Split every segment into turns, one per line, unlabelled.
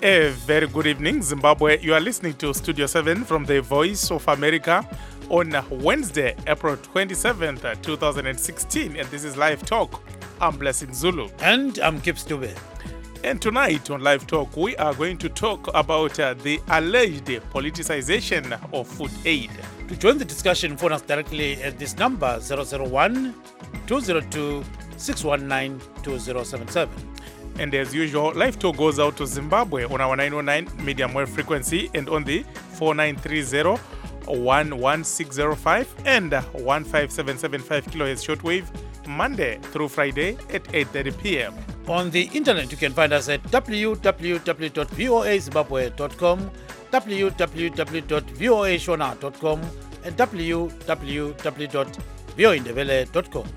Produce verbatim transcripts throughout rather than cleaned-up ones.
A very good evening, Zimbabwe. You are listening to Studio seven from the Voice of America on Wednesday, April twenty-seventh, twenty sixteen. And this is Live Talk. I'm Blessing Zulu.
And I'm Kip Stube.
And tonight on Live Talk, we are going to talk about uh, the alleged politicization of food aid.
To join the discussion, phone us directly at this number zero zero one, two zero two, six one nine, two zero seven seven.
And as usual, Live Talk goes out to Zimbabwe on our nine oh nine medium wave frequency and on the four nine three zero, one one six zero five and one five seven seven five kilohertz shortwave, Monday through Friday at eight thirty p.m.
On the internet, you can find us at w w w dot voa zimbabwe dot com, w w w dot voa shona dot com, and w w w dot voa indebele dot com.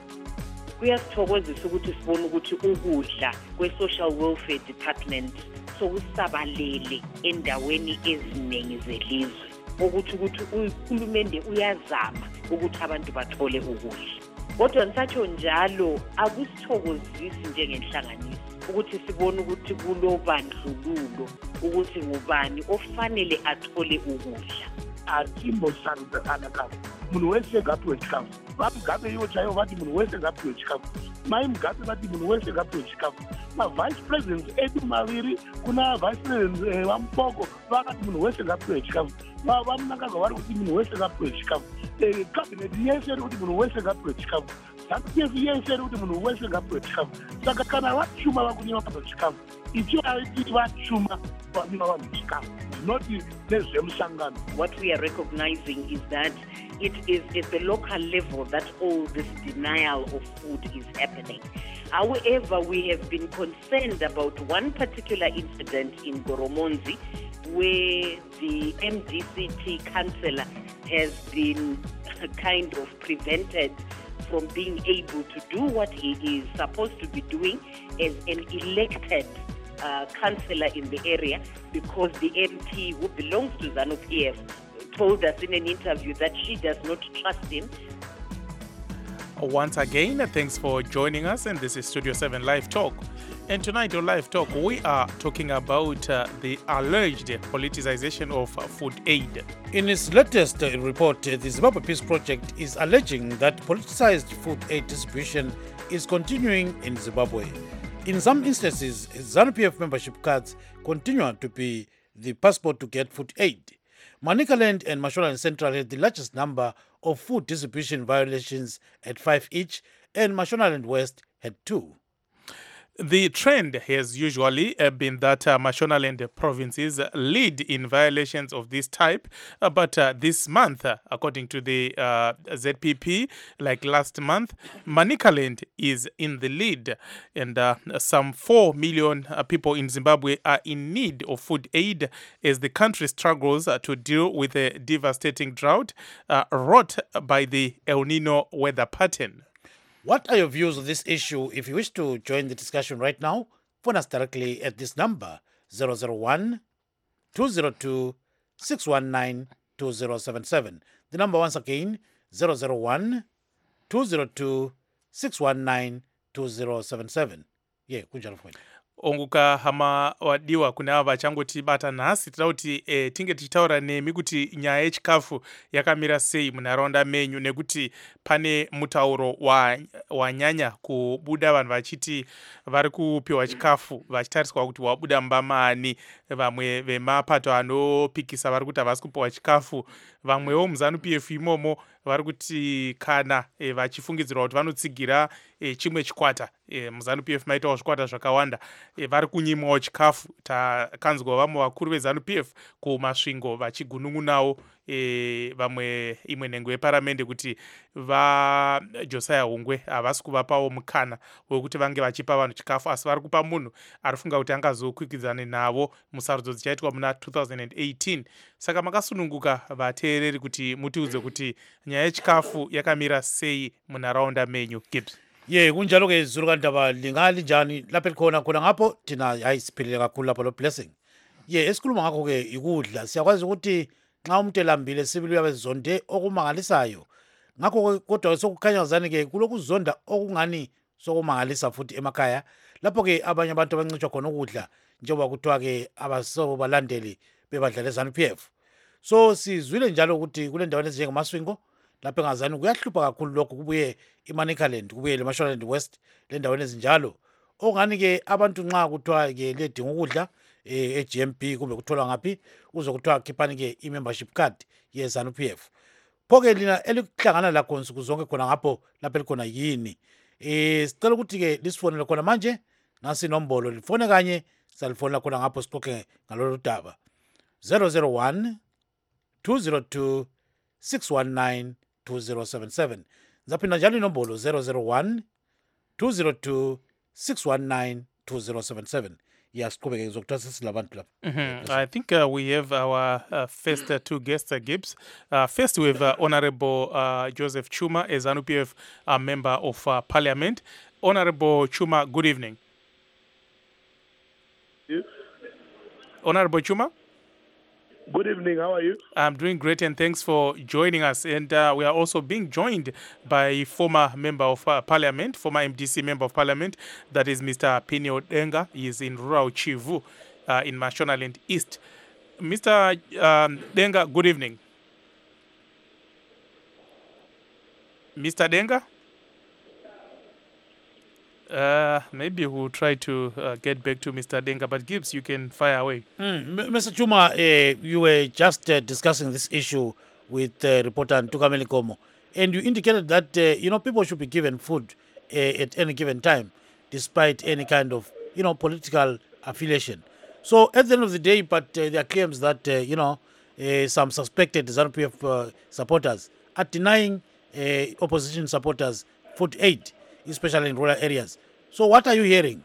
Kuyasithokozisa ukuthi sibone ukuthi ukudla kwe-social welfare department sokusabalele endaweni eziningi zelizwe ukuthi ukuthi uhulumende uyazama ukuthi abantu bathole ukudla. Kodwa ngisatsho njalo akusithokozisi njengenhlanganiso ukuthi sibone ukuthi kulobandlululo ukuthi ngubani ofanele athole ukudla.
Atimbo sanga anaka munhu wese ngaphiwe chikafu vamgabe iwo chaivo vati munhu wese ngaphiwe chikafu mai mugabe vati munhu wese ngaphiwe chikafu mavice presidents edu maviri kuna vice presidents vamupoko vakati munhu wese ngaphiwe chikafu vamunangagwa vari kuti munhu wese ngaphiwe chikafu kabineti yese iri kuti munhu wese ngaphiwe chikafu zanu-p f yese iri kuti munhu wese ngaphiwe chikafu saka kana vashuma vakunyima vanhu chikafu icho aiti vashuma vanyima vanhu chikafu not nezvemusangano.
What we are recognizing is that it is at the local level that all this denial of food is happening. However, we have been concerned about one particular incident in Goromonzi where the M D C T councillor has been kind of prevented from being able to do what he is supposed to be doing as an elected Uh, councillor in the area, because the M P who belongs to ZANU-P F told us in an interview that she does not trust him.
Once again, thanks for joining us, and this is Studio seven Live Talk. And tonight on Live Talk, we are talking about uh, the alleged politicization of uh, food aid.
In its latest uh, report, uh, the Zimbabwe Peace Project is alleging that politicized food aid distribution is continuing in Zimbabwe. In some instances, ZANU-P F membership cards continue to be the passport to get food aid. Manicaland and Mashonaland Central had the largest number of food distribution violations at five each, and Mashonaland West had two.
The trend has usually uh, been that uh, Mashonaland provinces lead in violations of this type, uh, but uh, this month, uh, according to the uh, Z P P, like last month, Manicaland is in the lead, and uh, some four million uh, people in Zimbabwe are in need of food aid as the country struggles uh, to deal with a devastating drought uh, wrought by the El Nino weather pattern.
What are your views on this issue? If you wish to join the discussion right now, phone us directly at this number zero zero one, two zero two, six one nine, two zero seven seven. The number once again, zero zero one, two zero two, six one nine, two zero seven seven. Yeah, kunjalo mfowethu.
Onguka hama wadiwa kuna vachangoti bata nhasi tira kuti e, tinge tichitaura nemi kuti nyaya yechikafu yakamira sei munharaunda menyu, nekuti pane mutauro wanyanya wa kubuda vanhu vachiti vari kupiwa chikafu vachitariswa kuti wabuda mbamani. Vamwe vemapato anopikisa vari kuti havasi kupiwa chikafu, vamwewo muZANU-P F imomo vari kuti kana e, vachifungidzirwa kuti vanotsigira e, chimwe chikwata e, muZANU-P F maitawo zvikwata zvakawanda e, vari kunyimwawo chikafu. Takanzwa vamwe vakuru veZANU-P F kumasvingo vachigunun'unawo e, vamwe imwe nhengo yeparamende kuti vaJosiah Hungwe havasi kuvapawo mukana wekuti vange vachipa vanhu chikafu, asi vari kupa munhu arifunga kuti angazokwikwidzana navo musarudzo dzichaitwa muna two thousand eighteen. Saka makasununguka vateereri kuti mutiudze kuti nyaya yechikafu yakamira sei munharaunda menyu. Gibbs.
Ye kunjalo ke zulu kandaba lingali njani lapha khona khona ngapho thina ayisiphilile kakhulu lapho lo Blessing. Ye esikhuluma ngakho ke ikudla siyakwazi ukuthi nxa umuntu elambile sibili uyabezonde okumangalisayo. Ngakho kodwa sokukhanya ngazani ke kulokuzonda okungani sokumangalisa futhi emakhaya lapho ke abanye abantu abancishwa khona ukudla njengoba kuthiwa-ke abasobo balandeli bebadlala ezanu P F. So sizwile njalo ukuthi kule ndaweni ezinjengemaswingo lapha engazani kuyahlupha kakhulu lokhu, kubuye iManicaland, kubuye leMashonaland West, le ndaweni ezinjalo okungani-ke abantu nxa kuthiwa-ke ledinga ukudla eh, e-G M B kumbe kutholwa ngaphi uze kuthiwa khiphani-ke i-membership card yezanu P F. Pho-ke lina elikuhlangana lakho nsuku zonke khona ngapho lapha elikhona yini? Eh sicela ukuthi-ke lisifonele khona manje, nasi inombolo lifone kanye salifonela khona ngapho sixoxe ngalolu daba zero zero one two zero two six one nine two zero seven seven. Zaphinda njalo inombolo zero zero one two zero two six one nine two zero seven seven. Yasiqhubeke ngizokuthatha sesilabantu lapha.
Mhm. I think uh, we have our uh, first uh, two guests, uh, Gibbs. Uh, first, we have uh, Honorable uh, Joseph Chuma, a ZANU P F uh, member of uh, Parliament. Honorable Chuma, good evening.
Yes.
Honorable Chuma?
Good evening. How are you?
I'm doing great, and thanks for joining us. And uh, we are also being joined by a former member of uh, Parliament, former M D C member of Parliament, that is Mister Pinio Denga. He is in rural Chivu uh, in Mashonaland East. Mister Um, Denga, good evening. Mister Denga? Uh, maybe we'll try to uh, get back to Mister Denga, but Gibbs, you can fire away.
Mm, M- Mister Chuma, uh, you were just uh, discussing this issue with uh, reporter Ntukameli Komo, and you indicated that uh, you know people should be given food uh, at any given time, despite any kind of you know political affiliation. So at the end of the day, but uh, there are claims that uh, you know uh, some suspected ZANU P F uh, supporters are denying uh, opposition supporters food aid, especially in rural areas. So what are you hearing?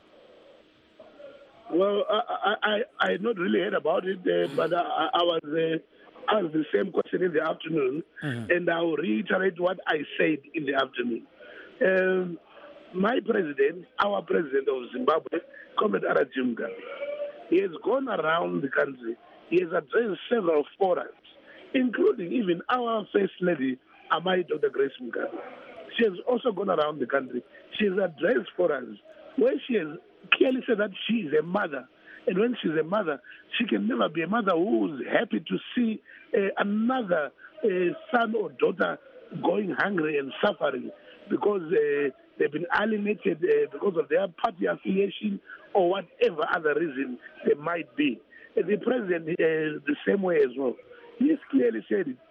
Well, I I I I not really heard about it, uh, but I, I was uh, asked the same question in the afternoon,
Mhm.
and I will reiterate what I said in the afternoon. Um, my president, our president of Zimbabwe, Comrade Arajim Mugabe, he has gone around the country. He has addressed several forums, including even our First Lady, Amai Doctor Grace Mugabe. She has also gone around the country. She has addressed forums where she has clearly said that she is a mother. And when she's a mother, she can never be a mother who is happy to see uh, another uh, son or daughter going hungry and suffering because uh, they've been alienated uh, because of their party affiliation or whatever other reason there might be. And the president, uh, the same way as well. He's clearly said it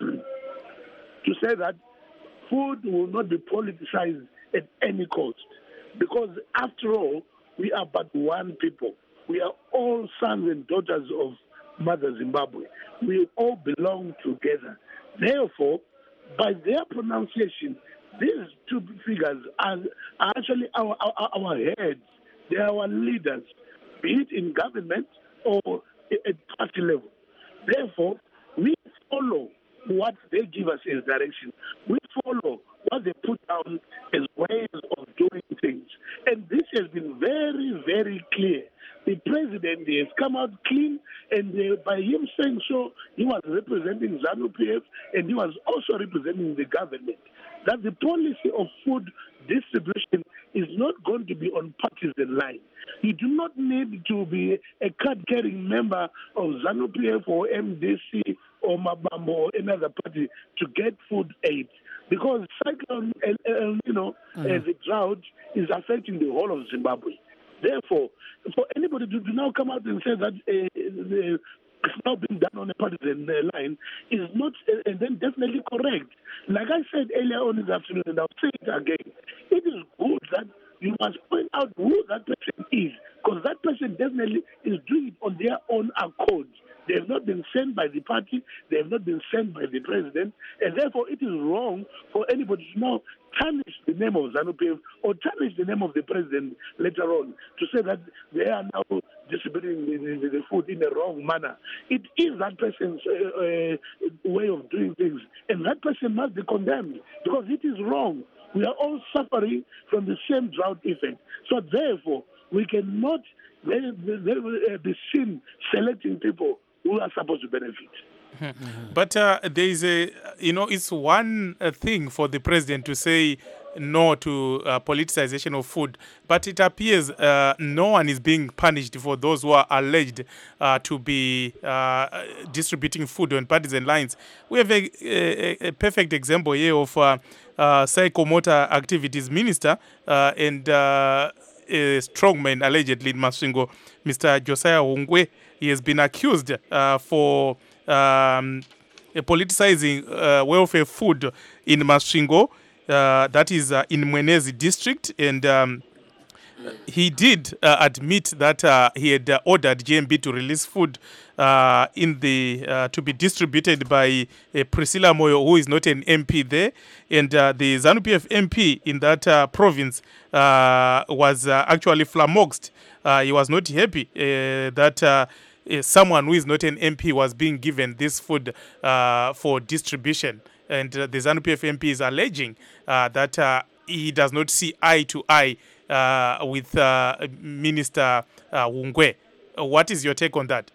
to say that food will not be politicized at any cost. Because after all, we are but one people. We are all sons and daughters of Mother Zimbabwe. We all belong together. Therefore, by their pronunciation, these two figures are, are actually our, our, our heads. They are our leaders, be it in government or at party level. Therefore, we follow what they give us as direction. We follow what they put down as ways of doing things. And this has been very, very clear. The president has come out clean, and uh, by him saying so, he was representing ZANU P F, and he was also representing the government. That the policy of food distribution is not going to be on partisan line. You do not need to be a card-carrying member of ZANU P F or M D C or Mabambo or another party to get food aid. Because cyclone, uh, uh, you know, mm-hmm. uh, the drought is affecting the whole of Zimbabwe. Therefore, for anybody to, to now come out and say that uh, the, it's now being done on a partisan uh, line is not, uh, and then definitely correct. Like I said earlier on this afternoon, and I'll say it again, it is good that you must point out who that person is, because that person definitely is doing it on their own accord. They have not been sent by the party, they have not been sent by the president, and therefore it is wrong for anybody to now tarnish the name of ZANU P F or tarnish the name of the president later on to say that they are now distributing the, the, the food in a wrong manner. It is that person's uh, uh, way of doing things, and that person must be condemned because it is wrong. We are all suffering from the same drought effect. So therefore, we cannot they, they, they be seen selecting people who are supposed to benefit.
Mm-hmm. But uh, there is a, you know, it's one uh, thing for the president to say no to uh, politicization of food. But it appears uh, no one is being punished for those who are alleged uh, to be uh, distributing food on partisan lines. We have a, a, a perfect example here of uh, uh, psychomotor activities minister uh, and uh, a strongman allegedly in Masvingo, Mister Josiah Hungwe. He has been accused uh, for um, politicizing uh, welfare food in Masvingo. Uh, that is uh, in Mwenezi district, and um, he did uh, admit that uh, he had uh, ordered G M B to release food uh, in the uh, to be distributed by uh, Priscilla Moyo, who is not an M P there, and uh, the ZANU P F M P in that uh, province uh, was uh, actually flummoxed. Uh, he was not happy uh, that uh, uh, someone who is not an M P was being given this food uh, for distribution. And uh, the ZANU P F M P is alleging uh, that uh, he does not see eye to eye uh, with uh, Minister uh, Hungwe. Uh, what is your take on that?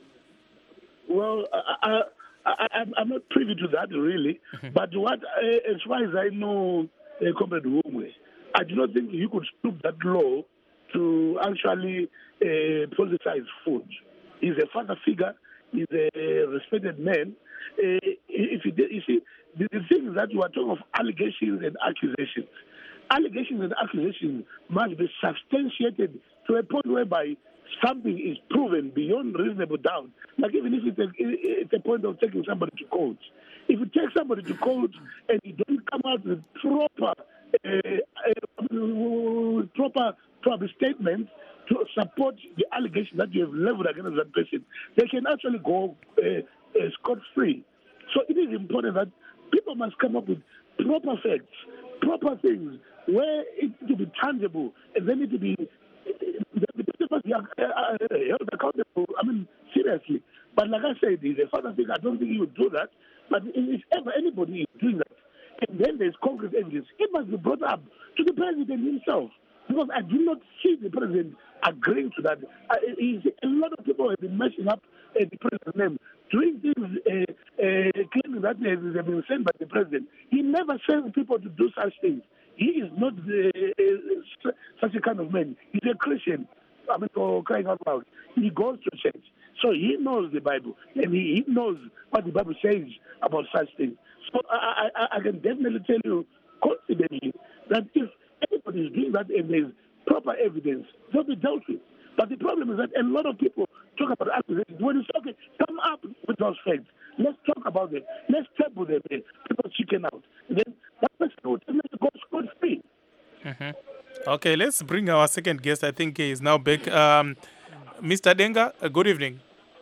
Well, I, I, I, I'm not privy to that, really. Mm-hmm. But what, uh, as far as I know, uh, Comrade Hungwe, I do not think he could stoop that low to actually uh, politicize food. He's a father figure. He's a respected man. Uh, if you, did, you see, the, the thing is that you are talking of allegations and accusations. Allegations and accusations must be substantiated to a point whereby something is proven beyond reasonable doubt. Like even if it's a, it's a point of taking somebody to court. If you take somebody to court and you don't come out with proper, uh, uh, proper, proper statements to support the allegation that you have leveled against that person, they can actually go uh, uh, scot-free. So it is important that people must come up with proper facts, proper things, where it to be tangible, and then it to be the people must be held accountable. I mean, seriously. But like I said, the father thing, I don't think he would do that. But if ever anybody is doing that, and then there's concrete evidence, it must be brought up to the president himself. Because I do not see the president agreeing to that. Uh, a lot of people have been messing up uh, the president's name, doing things, uh, uh, claiming that they have been sent by the president. He never sends people to do such things. He is not uh, such a kind of man. He's a Christian. I mean, for crying out loud. He goes to church. So he knows the Bible. And he, he knows what the Bible says about such things. So I, I, I can definitely tell you confidently that if anybody is doing that and there's proper evidence, they'll be dealt with. But the problem is that a lot of people talk about accusations. When you say, okay, come up with those facts. Let's talk about them. Let's table them. People chicken out. And then that person will tell us to go scot free.
Mm-hmm. Okay, let's bring our second guest. I think he is now back. Um, Mister Denga, uh, good evening.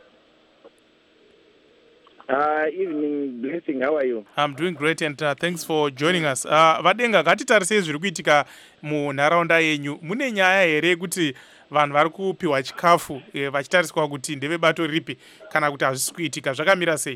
Uh, evening, Blessing. How are you?
I'm doing great, and uh, thanks for joining us. Uh, Vadenga, ngatitarise zviri kuitika munharaunda yenyu. Mune nyaya here kuti vanhu vari kupiwa chikafu eh, vachitariswa kuti ndevebato ripi kana kuti hazvisi kuitika, zvakamira sei?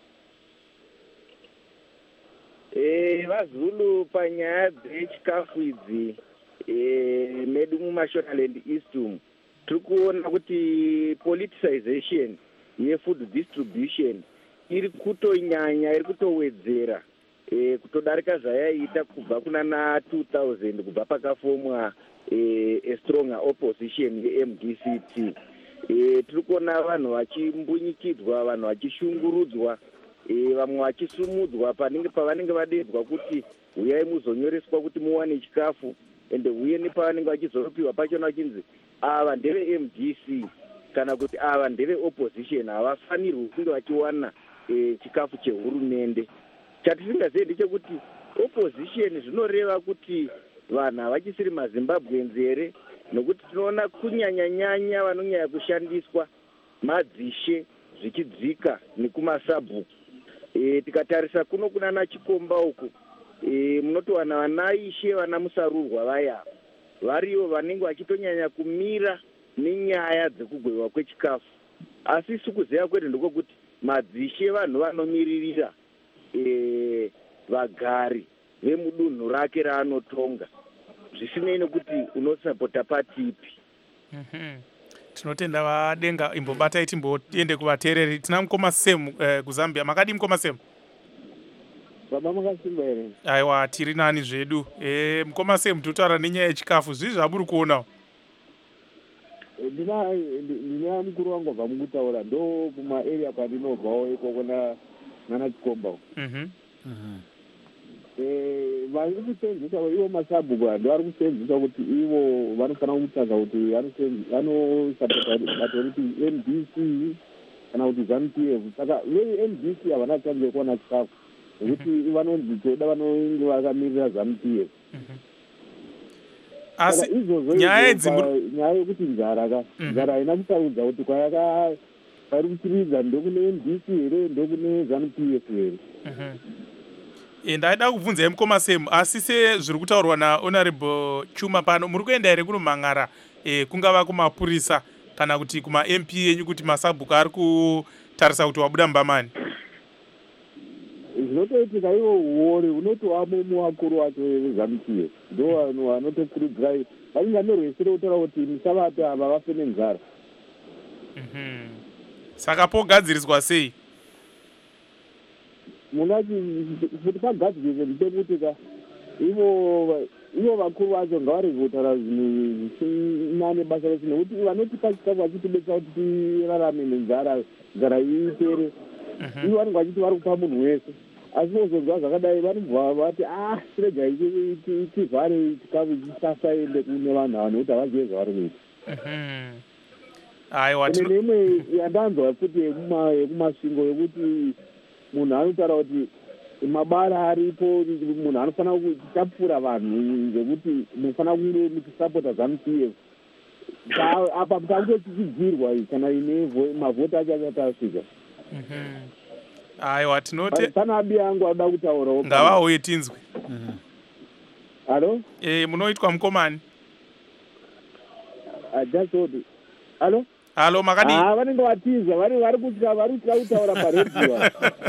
Eh, vaZulu panyaya dzechikafu idzi eh, medu mumashonaland east umu tiri kuona kuti politicization yefood distribution iri kutonyanya, iri kutowedzera e, kutodarika zvayaiita kubva kuna na two thousand kubva pakafomwa e, a stronger opposition ye-M D C T. E, tiri kuona vanhu vachimbunyikidzwa, vanhu vachishungurudzwa, e, vamwe vachisumudzwa panenge pavanenge vadedzwa kuti uyai muzonyoreswa kuti muwane chikafu, ende uye nepavanenge vachizopiwa pachona vachinzi ava ndeve-M D C kana kuti ava ndeve opposition, havafanirwi kunge vachiwana e, chikafu chehurumende. Chatisingazivi ndechekuti opposition zvinoreva kuti vanhu havachisiri maZimbabweans here, nokuti tinoona kunyanya-nyanya vanonyanya kushandiswa madzishe zvichidzika nekumasabhuku. E, tikatarisa kuno kuna nachikomba uku e, munotowana vanaishe vana musarurwa vaya variyo vanenge vachitonyanya kumira nenyaya dzekugwewa kwechikafu. Asi isu kuziva kwedu ndokokuti madzishe vanhu vanomiririra e, vagari vemudunhu rake raanotonga, zvisinei nekuti unosapota patipi.
Mm-hmm. Tinotenda Vadenga, imbobatai timboende kuvateereri. Tina mukoma Semu eh, kuZambia. Makadi mukoma Semu?
baba makasimba here.
Aiwa, tiri nani zvedu. E, mukoma sei mutotaura nenyaya yechikafu zvii zvamuri kuonawo?
Ndina ndina mukuru wangu abva mukutaura ndo kumaarea kwandinobvawo ikoko nana Chikomba.
Mhm.
Eh, vari kusenzesa ivo masabhuku ando ari kusenzesa kuti ivo vanofanira kutsvaga kuti vanosapota bato kuti N B C kana kuti ZANU P F. Saka vei N B C havana chance kuona chikafu nekuti vanonzi toda vanonge vakamirira ZANU P F.
Asi
izvozvo
nyaya dzimuri
nyaya yekuti nzara ka nzara haina kusaudza kuti kwayaka pari kuchiridza ndokune N B C here ndokune ZANU P F here.
ndaida kubvunzai mukoma semu, asi sezviri kutaurwa nahonorable Chuma pano, muri kuenda here kunomhangara e, kungava kumapurisa kana kuti kuma M P yenyu kuti masabhuku ari kutarisa kuti wabuda mbamani?
Zvinotoitika ivo uori unotovamo muvakuru wacho vezANU P F ndo vanhu vanotokurudzirai vanenge vanorwesere kutaura kuti musavati ava vafe nenzara.
Saka pogadziriswa sei?
Munati kuti pagadzirise ndepekutika ivo ivo vakuru vacho ngavarege kutaura zvinhu zvisina nebasa rese nekuti vanotipa chikafu vachitibetsera kuti tirarame nenzara nzara iipere. Ivo vanenge vachiti vari kupa munhu wese asi vozonzwa zvakadai vanobva vati ah tiregai tivhare chikafu chisasaende kune vanhu ava nekuti havazive zvavari kuita.
Aiwa,
kune neimwe yandanzwa futi yekumasvingo yekuti munhu anotaura kuti mabara aripo munhu anofanira kuchapfura vanhu ngekuti munofanira kunge muchisapota ZANU P F. Apa tange tichidzirwa kana ine mavhoti acho achati asvika.
Aiwa, tinote
pana abi angu anoda kutaurawo.
Ngavauye tinzwe.
Halo?
Eh, munoitwa mukomani?
Ajasodi. Halo?
Halo, makadi?
Ah, vanenge vatiza, vari vari kutya, vari kutya kutaura paredio.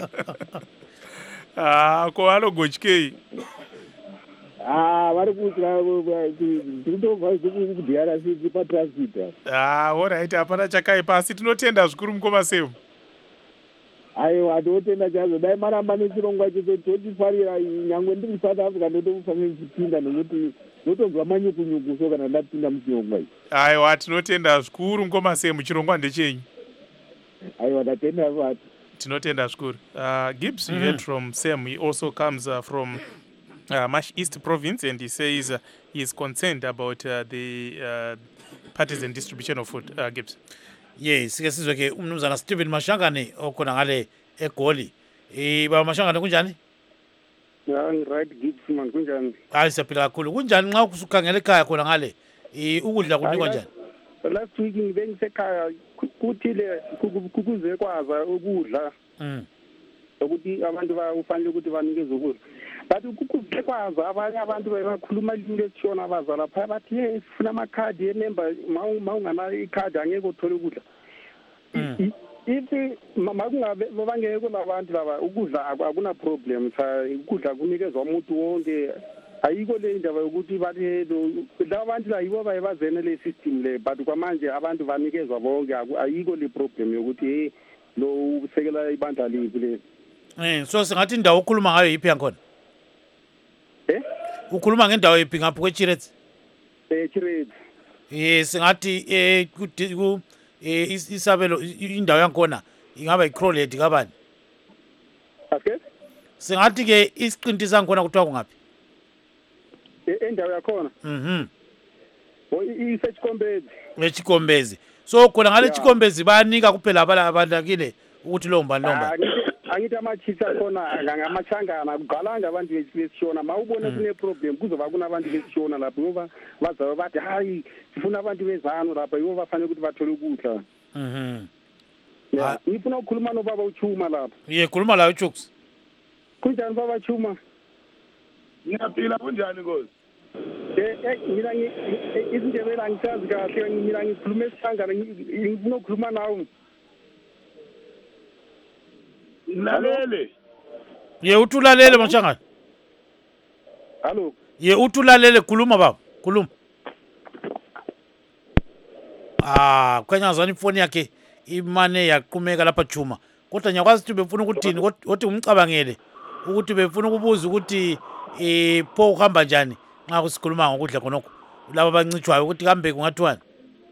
Ah, ko vanogotyei?
Ah, vari kutya tinotobva kudhiara sisi patransita.
Ah, alright, hapana chakaipa, asi tinotenda zvikuru mukoma semu.
Aiwa, tinotenda chazo, dai maramba nechirongwa icho tochifarira nyangwe ndiri South Africa ndotofanira kuchipinda nekuti notobva manyukunyuku so kana ndapinda muchirongwa ichi.
Aiwa, tinotenda zvikuru mukoma semu, chirongwa ndechenyu.
Aiwa, ndatenda vati.
Tinotenda zvikuru. Uh, Gibbs, you mm -hmm. heard from Sam. He also comes uh, from uh, Mash East Province, and he says uh, he is concerned about uh, the uh, partisan distribution of food. Uh, Gibbs.
Yes, ke sizwe ke umnumzana Stephen Mashangane okhona ngale eGoli. Eh baba Mashangane kunjani?
Yeah, right Gibbs man kunjani?
Hayi siyaphila kakhulu. Kunjani nxa usukhangela ekhaya khona ngale? Eh ukudla kunikwa njani?
Last week ngibengisekhaya kuthile kukuze kwaza ukudla.
Mm.
Ukuthi abantu bafanele ukuthi banikeze ukudla. But ukukuze kwaza abanye abantu bakhuluma into esishona abazala pha bathi hey sifuna amakhadi emember mawungana ikhadi angeke uthole ukudla. Ithi makungabe bangeke labantu laba ukudla akuna problem cha ukudla kunikezwa umuntu wonke. Ayiko le indaba yokuthi bathi labantu la yibo bayibazene le system le but kwamanje abantu banikezwa bonke ayiko le problem yokuthi hey lo usekela ibandla lipi le.
Eh so singathi indawo okhuluma ngayo yipi yakhona?
Eh?
Ukhuluma ngendawo yipi ngapha kweChirets?
Eh Chirets.
Eh singathi eh ku eh isabelo indawo yakhona ingaba iCrowley kabani?
Okay?
Singathi ke isiqinti sankhona kuthiwa kungaphi?
Endawo yakhona.
Mhm.
O iseChikombezi.
eChikombezi. So khona ngale Chikombezi bayanika kuphela abalakile ukuthi lo mbani lo mbani.
Angithi amachitha khona ngamachangana kugalanga abantu besishona mawubona kune problem kuzoba kunabantu besishona lapho ngoba bazabe bathi hayi sifuna abantu bezano lapha yibo bafanele ukuthi bathole ukudla.
Mhm.
Yeah, ngifuna ukukhuluma nobaba uChuma lapha.
Ye khuluma la uChuks.
Kunjani baba Chuma?
Ngiyaphila kunjani Nkosi?
Eh eh mina izindebela angisazi kahle mina ngikhuluma esihlangana ngifuna ukukhuluma nawe.
Lalele.
Ye utulalele Mashangane.
Hallo.
Ye utulalele khuluma baba, khuluma. Ah, kwenya zani phone yakhe imane yaqhumeka lapha Chuma. Kodwa nyakwazi ukuthi befuna ukuthini, kodwa umcabangele ukuthi befuna ukubuza ukuthi eh pho uhamba njani nxa kusikhuluma ngokudla khonokho laba abancitshwayo ukuthi kambe kungathiwani.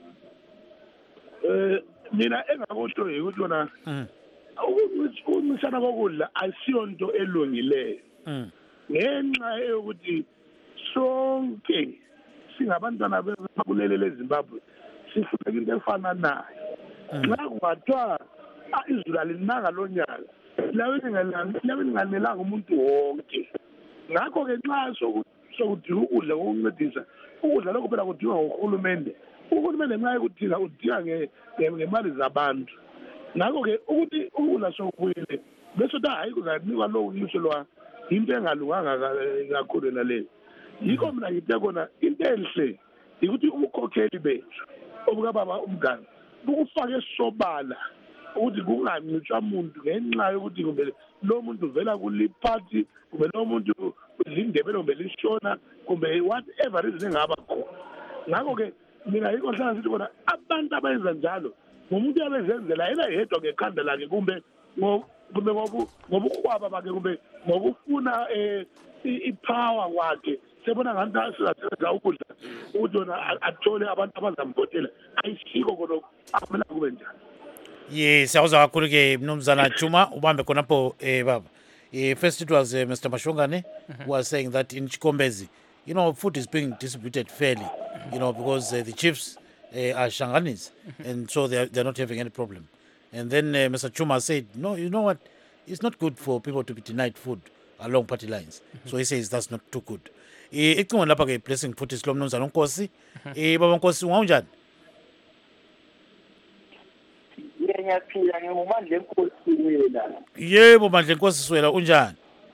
Eh mina engakusho ukuthi yona ukuncishana kokudla ayisiyonto elungileyo ngenxa yokuthi sonke singabantwana bekulele leZimbabwe sifuna into efana nayo. Nxa kungathiwa izulu alinanga lo nyaka lawe ninganelanga umuntu wonke. Ngakho-ke nxa sokudinga ukudla kokuncedisa ukudla lokho phela kudingwa nguhulumende. Uhulumende nxa ekudinga udinga ngemali zabantu. Ngakho-ke ukuthi ukudla sokubuyile bese ukuthi hayi kuzanikwa lowo nyuso lwa into engalunganga kakhulu naleyo. Yikho mina ngithe khona into enhle ukuthi ubukhokheli bethu obukababa umganga bukufake sobala ukuthi kungancitshwa umuntu ngenxa yokuthi kumbe lo muntu vela kuliphathi kumbe lo muntu lindebele kumbe lishona kumbe whatever reason engaba khona. Ngakho-ke mina yikho hlala sithi khona abantu abenza njalo ngumuntu uyabezenzela yena yedwa ngekhanda lakhe kumbe kumbe ngobukhwaba bakhe kumbe ngokufuna ipower kwakhe sebona ngathi sizasebenza ukudla ukuthi yona athole abantu abazambotela ayisiko khonokho akumele kube njalo.
Yes, siyawuzwa kakhulu ke Mnumzana Chuma ubambe khonapho eh baba. Eh first it was uh, Mister Mashongane who was saying that in Chikombezi, you know, food is being distributed fairly, you know, because uh, the chiefs uh, are Shanganis and so they are, they're not having any problem. And then uh, Mister Chuma said, no, you know what? It's not good for people to be denied food along party lines. So he says that's not too good. Eh icingwa lapha ke blessing futhi silo Mnumzana uNkosi. Eh baba Nkosi unganjani?
Ngiyaphila ngumandla enkosi wena.
Yebo mandla enkosi siwela unjani?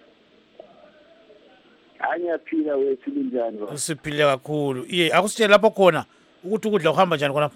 Angiyaphila wethu linjani baba?
Usiphile kakhulu. Iye akusitshela lapho khona ukuthi ukudla uhamba njani khona?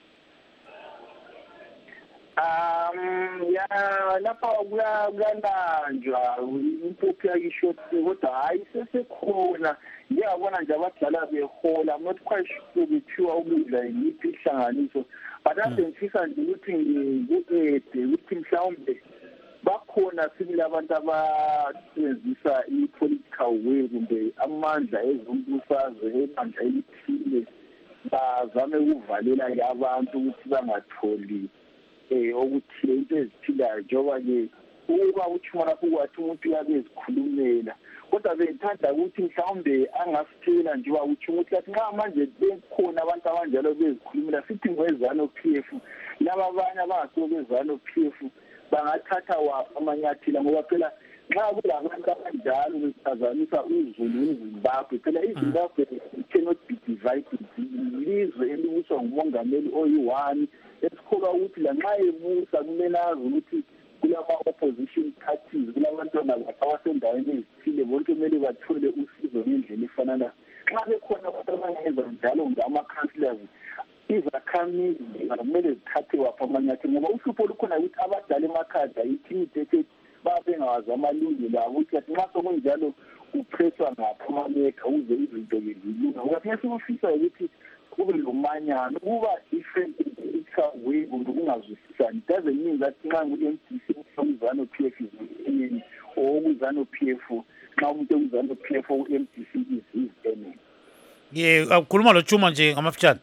Um ya lapha kuyalanjwa impuphu yakisho kodwa hayi sesekhona ngiyabona nje abadala behola not quite sure kuthiwa ukudla yiphi ihlanganiso but asengifisa nje ukuthi ngikuede ukuthi mhlawumbe bakhona sibili abantu abasebenzisa i-political will kumbe amandla ezombusazwe emandla elithile bazame ukuvalela abantu ukuthi bangatholi eh ukuthi into eziphilayo njengoba-ke ukuba uthuma lapho kwathi umuntu uyabe ezikhulumela kodwa bethanda ukuthi mhlawumbe angasitshela nje ukuthi umuntu athi nxa manje bekhona abantu abanjalo bezikhulumela sithi ngwezano P F laba abanye abangaso bezano P F bangathatha waphi amanyathela ngoba phela nxa kulabantu abanjalo bephazamisa uzulu eZimbabwe phela iZimbabwe cannot be divided ilizwe elibuswa ngumongameli oyi-one esikholwa ukuthi lanxa ebusa kumele azi ukuthi kulama-opposition parties kulabantwana abasendaweni ezithile bonke kumele bathole usizo ngendlela efanana. Xa bekhona abantu abangenza njalo ngama-councillors izakhamizi kumele zithathe waphi amanyathelo ngoba uhlupho lukhona ukuthi abadala emakhaya yi-intimidated babe bengawazi amalungelo abo ukuthi athi nxa sokunjalo kupresswa ngaphi amaleka ukuze izinto-ke zilunga ngoba phela sikufisa ukuthi kube lomanyano ukuba different way kumbe kungazwisisani doesn't mean that nxa ngu-M D C ukuzano P F is or ukuzano P F nxa umuntu ukuzano P F u-M D C is his enemy.
Ye ukhuluma lo Chuma nje ngamafitshane.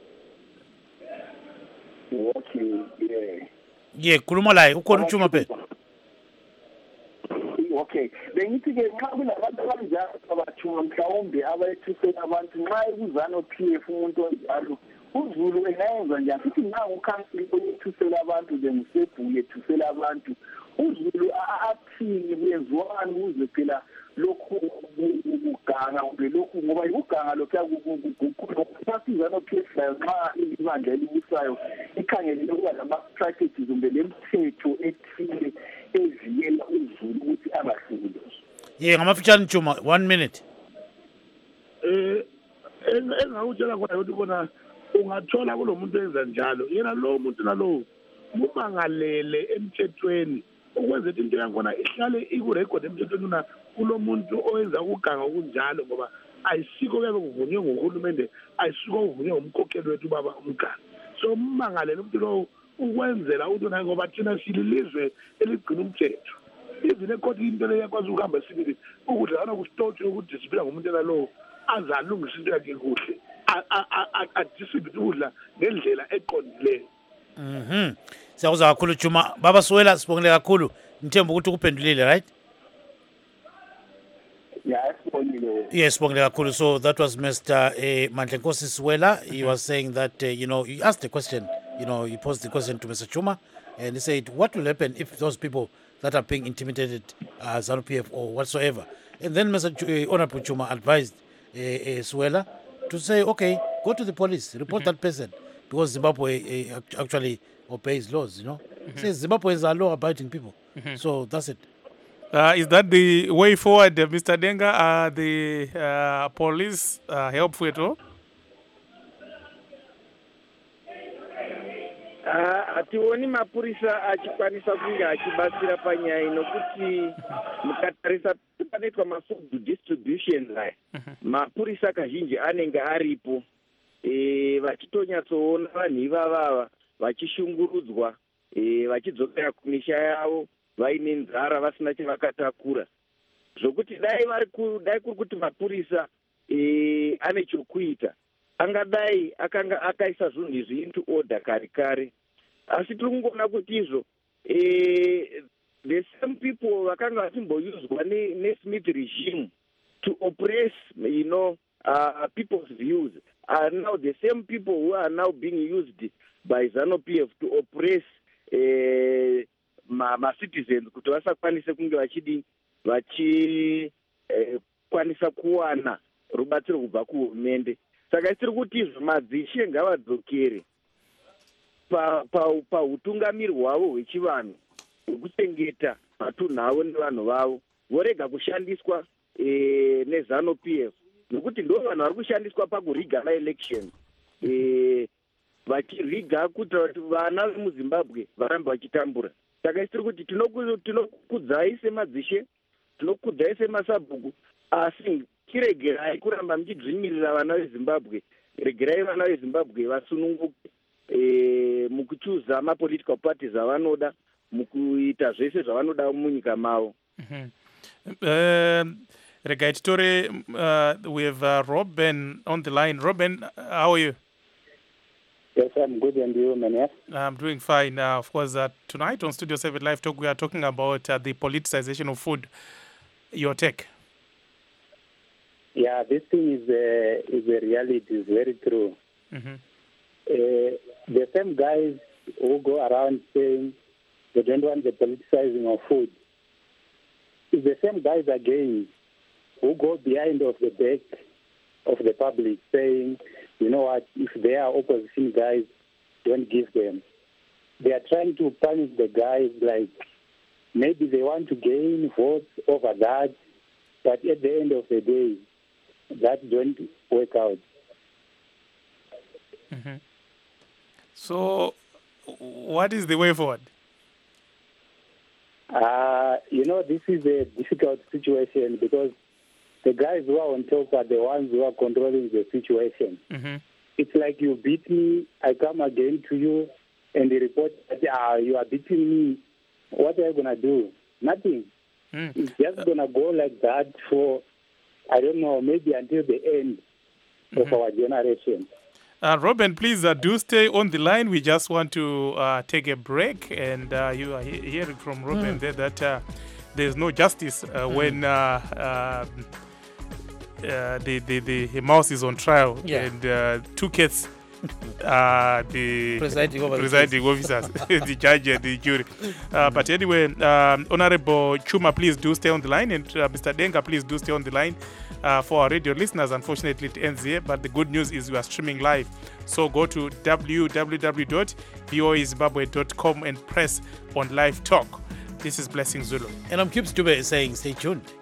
Okay, yeah.
Ye khuluma la ukhona uChuma phela.
Okay, bengithi-ke nxa kunabantu abanjalo abathuma mhlawumbe abayethusela abantu nxa ekuzano P F umuntu onjalo uZulu engayenza njani futhi nxa ukhansili oyethusela abantu bengisebhuku yethusela abantu uZulu athini kwenziwani ukuze phela lokhu kuganga kumbe lokhu ngoba ukuganga lokuyakuzano P F layo nxa ibandla elibusayo ikhangelele ukuba lama-strategies kumbe lemithetho ethile evikela uZulu ukuthi angahlukuluzwa.
Ye ngamafitshane Chuma one minute.
Eh engakutshela khona ukuthi bona ungathola kulo muntu enza njalo yena lo muntu nalo umangalele emthethweni ukwenza into yakhona ihlale ikurecord emthethweni na kulo muntu owenza ukuganga okunjalo ngoba ayisiko kuyabe kuvunywe nguhulumende ayisiko kuvunywe ngumkhokheli wethu baba umganga so umangalele umuntu lo ukwenzela ukuthi naye ngoba thina sililizwe eligcina umthetho even ekoti into leyo yakwazi ukuhamba sibili ukuthi hana kusitothe ukuthi discipline ngomuntu nalowo azalungisa into yakhe kuhle adistribute ukudla ngendlela eqondileyo.
Mhm. Siyakuzwa kakhulu Juma. Baba Siwela sibongile kakhulu. Ngithemba ukuthi ukuphendulile, right?
Yeah, sibongile.
Yes, sibongile kakhulu. So that was Mister Uh, Mandlenkosi Siwela. He was saying that, uh, you know, he asked the question, you know, he posed the question to Mister Chuma, and he said, what will happen if those people that are being intimidated uh, ZANU P F or whatsoever? And then Mister Ch- uh, Honorable Chuma advised uh, uh, Siwela to say, okay, go to the police, report mm-hmm. that person, because Zimbabwe uh, actually obeys laws, you know. Mm-hmm. Says Zimbabweans are law-abiding people. Mm-hmm. So that's it.
Uh, is that the way forward, uh, Mister Denga? Are the uh, police uh, helpful at all?
hationi uh, mapurisa achikwanisa kunge achibatsira panyaya inokuti mukatarisa panoitwa mafood distribution aya mapurisa kazhinji anenge aripo e, vachitonyatsoona vanhu ivavava vachishungurudzwa e, vachidzokera kumisha yavo vaine nzara vasina chevakatakura zvokuti dai vari dai kuri kuti mapurisa e, ane chokuita angadai akanga akaisa zvinhu izvi into order kare kare asi tiri kungoona kuti izvo eh, the same people vakanga vachimbouzwa neSmith regime to oppress, you know, uh, people's views are now the same people who are now being used by ZANU P F to oppress eh, ma, ma citizens kuti vasakwanise kunge vachidi vachi eh, kwanisa kuwana rubatsiro kubva kuhurumende. Saka tiri kuti izvo madzishe ngavadzokere pautungamiri hwavo hwechivanhu hwekuchengeta matunhu avo nevanhu vavo vorega kushandiswa e, neZANU P F nokuti ndo vanhu vari kushandiswa pakuriga maelection e, vachiriga kuti vana vemuzimbabwe varambe vachitambura. Saka tiri kuti tinokudzai semadzishe, tinokudzai semasabhuku, asi tiregerai kuramba muchidzvinyiririra vana vezimbabwe, regerai vana vezimbabwe vasununguke e, mukuchuza mapolitical parties avanoda, mukuita zvese zvavanoda munyika mavo.
Mm-hmm. uh, regai titore uh, we have uh, Robin on the line. Robin, how are you?
Yes, I'm good, and you, Mania?
I'm doing fine. Uh, of course, uh, tonight on Studio seven Live Talk, we are talking about uh, the politicization of food. Your take?
Yeah, this thing is a, is a reality. It's very true. Mm-hmm. Uh, the same guys who go around saying they don't want the politicizing of food, it's the same guys again who go behind of the back of the public saying, you know what, if they are opposition guys, don't give them. They are trying to punish the guys, like maybe they want to gain votes over that, but at the end of the day, that don't work out.
Mm-hmm. So, what is the way forward?
Uh, you know, this is a difficult situation because the guys who are on top are the ones who are controlling the situation. Mm-hmm. It's like you beat me, I come again to you, and they report that ah, you are beating me. What are you going to do? Nothing. Mm. It's just going to go like that for, I don't know, maybe until the end mm-hmm. of our generation.
Uh, Robin, please uh, do stay on the line. We just want to uh, take a break. And uh, you are he- hearing from Robin mm. there that uh, there's no justice uh, mm. when uh, uh, uh, the, the, the mouse is on trial. Yeah. And uh, two cats, uh, the
presiding,
presiding officers, the judge and the jury. Uh, but anyway, um, Honorable Chuma, please do stay on the line. And uh, Mister Denga, please do stay on the line. Uh, for our radio listeners, unfortunately it ends here, but the good news is we are streaming live. So go to w w w dot v o a zimbabwe dot com and press on live talk. This is Blessing Zulu.
And I'm Kibs Dube saying stay tuned.